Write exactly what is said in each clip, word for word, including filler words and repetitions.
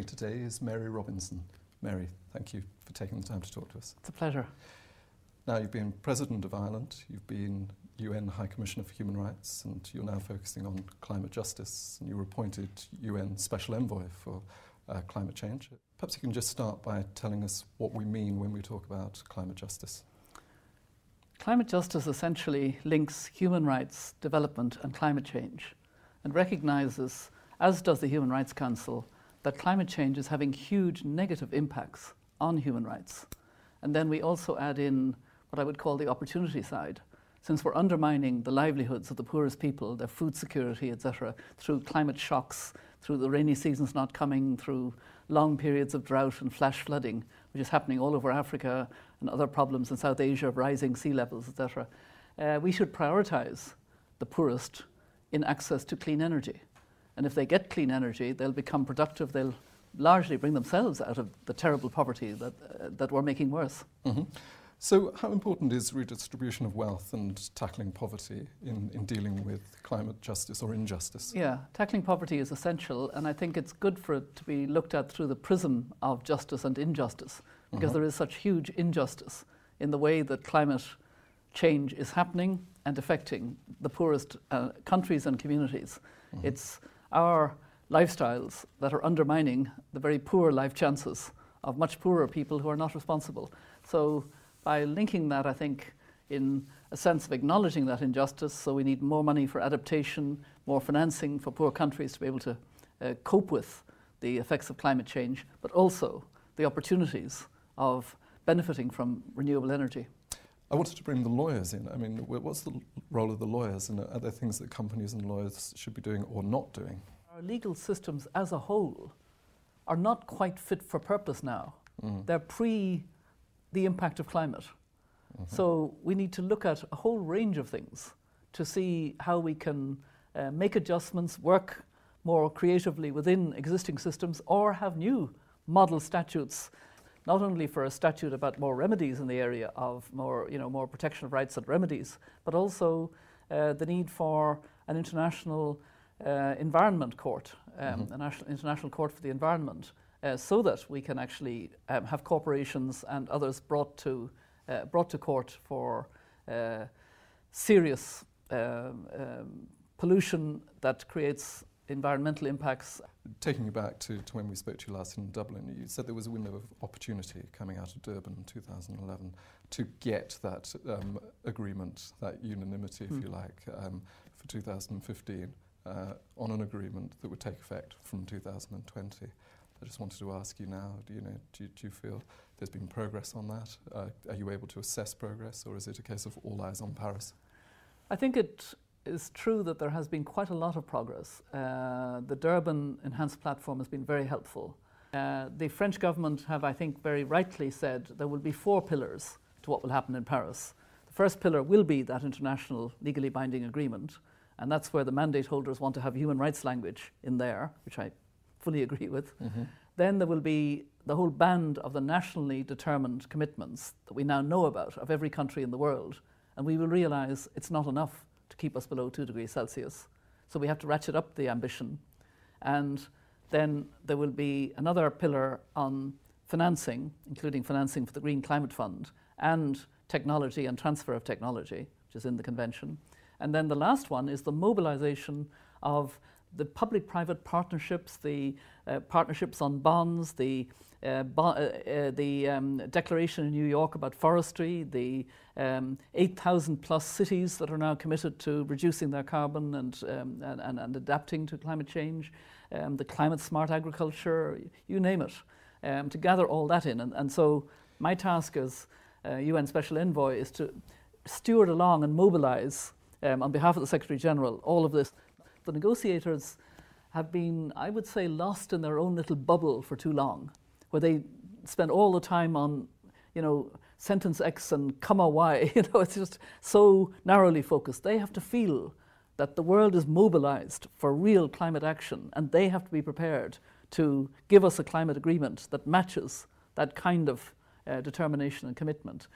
me today is Mary Robinson. Mary, thank you for taking the time to talk to us. It's a pleasure. Now, you've been President of Ireland, you've been U N High Commissioner for Human Rights, and you're now focusing on climate justice, and you were appointed U N Special Envoy for uh, climate change. Perhaps you can just start by telling us what we mean when we talk about climate justice. Climate justice essentially links human rights, development and climate change, and recognises, as does the Human Rights Council, that climate change is having huge negative impacts on human rights. And then we also add in what I would call the opportunity side, since we're undermining the livelihoods of the poorest people, their food security, et cetera, through climate shocks, through the rainy seasons not coming, through long periods of drought and flash flooding, which is happening all over Africa, and other problems in South Asia of rising sea levels, et cetera. Uh, we should prioritise the poorest in access to clean energy. And if they get clean energy, they'll become productive, they'll largely bring themselves out of the terrible poverty that, uh, that we're making worse. Mm-hmm. So how important is redistribution of wealth and tackling poverty in, in dealing with climate justice or injustice? Yeah, tackling poverty is essential, and I think it's good for it to be looked at through the prism of justice and injustice, because mm-hmm. there is such huge injustice in the way that climate change is happening and affecting the poorest uh, countries and communities. Mm-hmm. It's our lifestyles that are undermining the very poor life chances of much poorer people who are not responsible. So by linking that, I think, in a sense of acknowledging that injustice, so we need more money for adaptation, more financing for poor countries to be able to uh, cope with the effects of climate change, but also the opportunities of benefiting from renewable energy. I wanted to bring the lawyers in. I mean, what's the role of the lawyers, and are there things that companies and lawyers should be doing or not doing? Our legal systems as a whole are not quite fit for purpose now. Mm. They're pre the impact of climate. Mm-hmm. So we need to look at a whole range of things to see how we can uh, make adjustments, work more creatively within existing systems, or have new model statutes, not only for a statute about more remedies in the area of more, you know, more protection of rights and remedies, but also uh, the need for an international uh, environment court, um, mm-hmm. a national, international court for the environment, Uh, so that we can actually um, have corporations and others brought to uh, brought to court for uh, serious um, um, pollution that creates environmental impacts. Taking you back to, to when we spoke to you last in Dublin, you said there was a window of opportunity coming out of Durban in two thousand eleven to get that um, agreement, that unanimity, if mm. you like, um, for two thousand fifteen uh, on an agreement that would take effect from two thousand twenty. I just wanted to ask you now, do you know, do you, do you feel there's been progress on that? Uh, are you able to assess progress, or is it a case of all eyes on Paris? I think it is true that there has been quite a lot of progress. Uh, the Durban Enhanced Platform has been very helpful. Uh, the French government have, I think, very rightly said there will be four pillars to what will happen in Paris. The first pillar will be that international legally binding agreement, and that's where the mandate holders want to have human rights language in there, which I fully agree with. Mm-hmm. Then there will be the whole band of the nationally determined commitments that we now know about of every country in the world, and we will realise it's not enough to keep us below two degrees Celsius. So we have to ratchet up the ambition. And then there will be another pillar on financing, including financing for the Green Climate Fund, and technology and transfer of technology, which is in the convention. And then the last one is the mobilisation of the public-private partnerships, the uh, partnerships on bonds, the uh, bo- uh, uh, the um, declaration in New York about forestry, the um, eight thousand plus cities that are now committed to reducing their carbon and um, and, and, and adapting to climate change, um, the climate-smart agriculture, you name it, um, to gather all that in. And, and so my task as uh, U N Special Envoy is to steward along and mobilise um, on behalf of the Secretary-General all of this. The negotiators have been, I would say, lost in their own little bubble for too long, where they spend all the time on, you know, sentence X and comma Y. You know, it's just so narrowly focused. They have to feel that the world is mobilized for real climate action, and they have to be prepared to give us a climate agreement that matches that kind of uh, determination and commitment.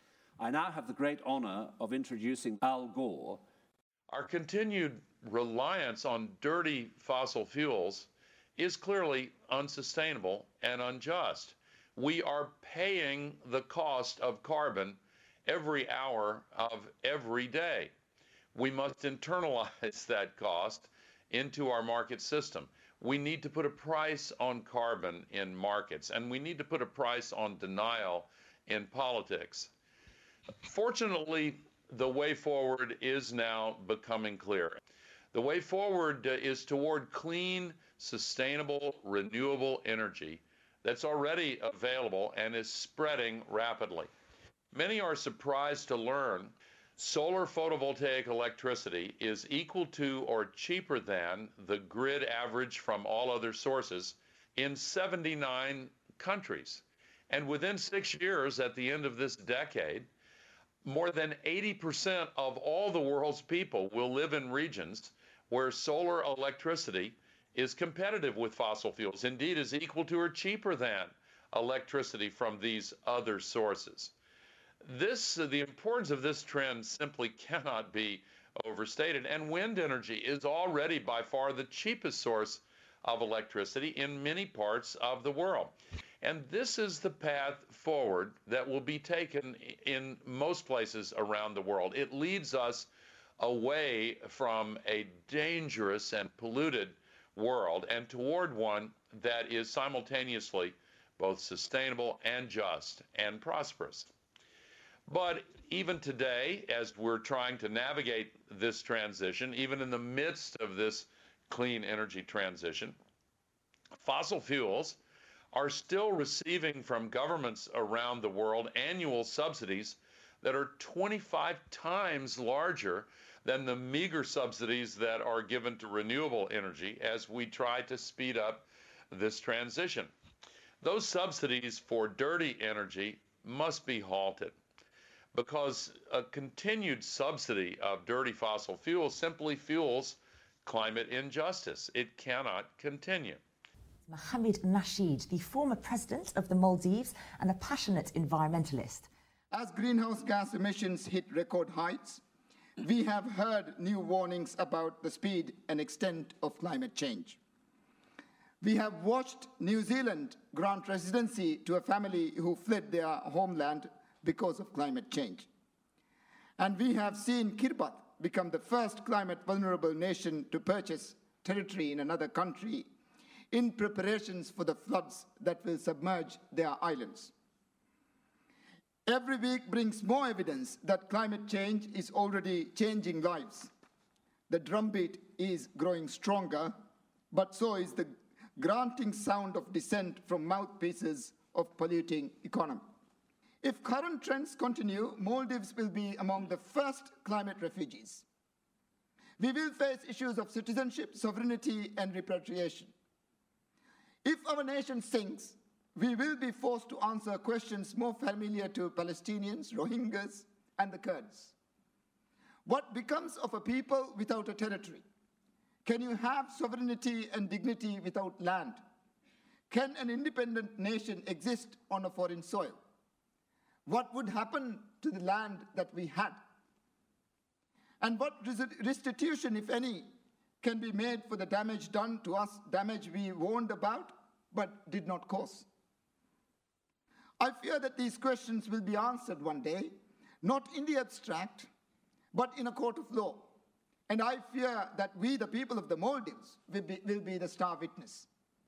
I now have the great honor of introducing Al Gore. Our continued reliance on dirty fossil fuels is clearly unsustainable and unjust. We are paying the cost of carbon every hour of every day. We must internalize that cost into our market system. We need to put a price on carbon in markets, and we need to put a price on denial in politics. Fortunately, the way forward is now becoming clear. The way forward is toward clean, sustainable, renewable energy that's already available and is spreading rapidly. Many are surprised to learn solar photovoltaic electricity is equal to or cheaper than the grid average from all other sources in seventy-nine countries. And within six years, at the end of this decade, more than eighty percent of all the world's people will live in regions where solar electricity is competitive with fossil fuels, indeed is equal to or cheaper than electricity from these other sources. This, uh, the importance of this trend simply cannot be overstated, and wind energy is already by far the cheapest source of electricity in many parts of the world. And this is the path forward that will be taken in most places around the world. It leads us away from a dangerous and polluted world and toward one that is simultaneously both sustainable and just and prosperous. But even today, as we're trying to navigate this transition, even in the midst of this clean energy transition, fossil fuels are still receiving from governments around the world annual subsidies that are twenty-five times larger than the meager subsidies that are given to renewable energy as we try to speed up this transition. Those subsidies for dirty energy must be halted, because a continued subsidy of dirty fossil fuels simply fuels climate injustice. It cannot continue. Mohamed Nasheed, the former president of the Maldives and a passionate environmentalist. As greenhouse gas emissions hit record heights, we have heard new warnings about the speed and extent of climate change. We have watched New Zealand grant residency to a family who fled their homeland because of climate change. And we have seen Kiribati become the first climate vulnerable nation to purchase territory in another country in preparations for the floods that will submerge their islands. Every week brings more evidence that climate change is already changing lives. The drumbeat is growing stronger, but so is the granting sound of dissent from mouthpieces of polluting economy. If current trends continue, Maldives will be among the first climate refugees. We will face issues of citizenship, sovereignty, and repatriation. If our nation sinks, we will be forced to answer questions more familiar to Palestinians, Rohingyas, and the Kurds. What becomes of a people without a territory? Can you have sovereignty and dignity without land? Can an independent nation exist on a foreign soil? What would happen to the land that we had? And what restitution, if any, can be made for the damage done to us, damage we warned about but did not cause? I fear that these questions will be answered one day, not in the abstract, but in a court of law. And I fear that we, the people of the Maldives, will be, will be the star witness.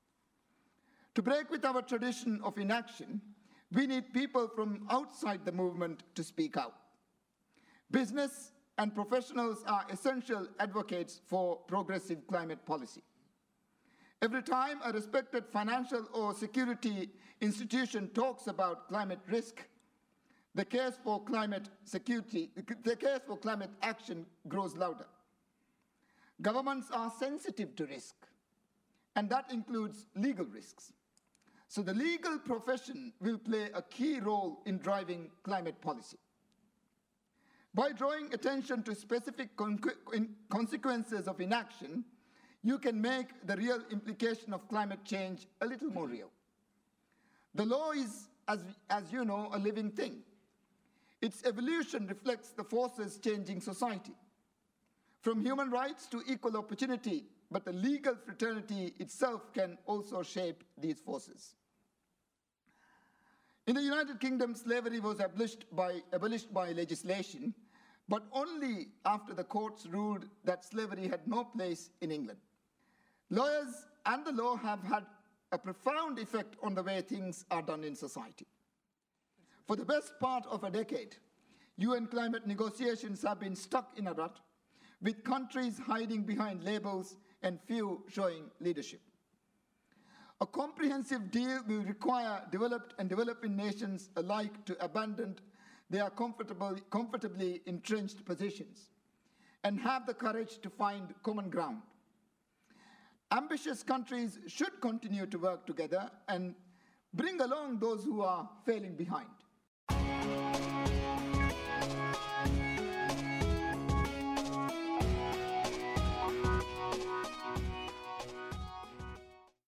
To break with our tradition of inaction, we need people from outside the movement to speak out. Business and professionals are essential advocates for progressive climate policy. Every time a respected financial or security institution talks about climate risk, the case for climate security, the case for climate action grows louder. Governments are sensitive to risk, and that includes legal risks. So the legal profession will play a key role in driving climate policy. By drawing attention to specific con consequences of inaction, you can make the real implication of climate change a little more real. The law is, as, as you know, a living thing. Its evolution reflects the forces changing society. From human rights to equal opportunity but the legal fraternity itself can also shape these forces. In the United Kingdom, slavery was abolished by, abolished by legislation, but only after the courts ruled that slavery had no place in England. Lawyers and the law have had a profound effect on the way things are done in society. For the best part of a decade, U N climate negotiations have been stuck in a rut, with countries hiding behind labels and few showing leadership. A comprehensive deal will require developed and developing nations alike to abandon their comfortable, comfortably entrenched positions and have the courage to find common ground. Ambitious countries should continue to work together and bring along those who are failing behind.